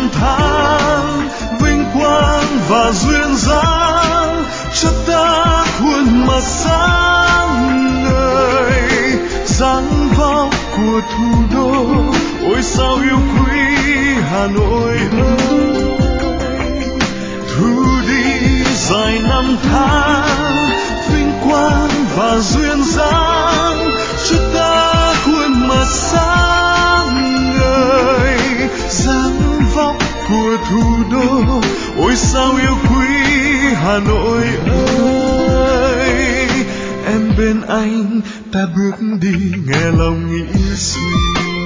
tháng vinh quang và duyên dáng cho ta khuôn mặt sáng ngời. Dáng vóc của thủ đô, ôi sao yêu quý Hà Nội ơi. Thu đi dài năm tháng vinh quang và duyên dáng cho ta khuôn mặt sáng ngời. Dáng vóc của thủ đô, ôi sao yêu quý Hà Nội ơi. Em bên anh ta bước đi nghe lòng nghĩ suy.